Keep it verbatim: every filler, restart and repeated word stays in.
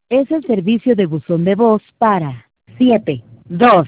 Es el servicio de buzón de voz para siete dos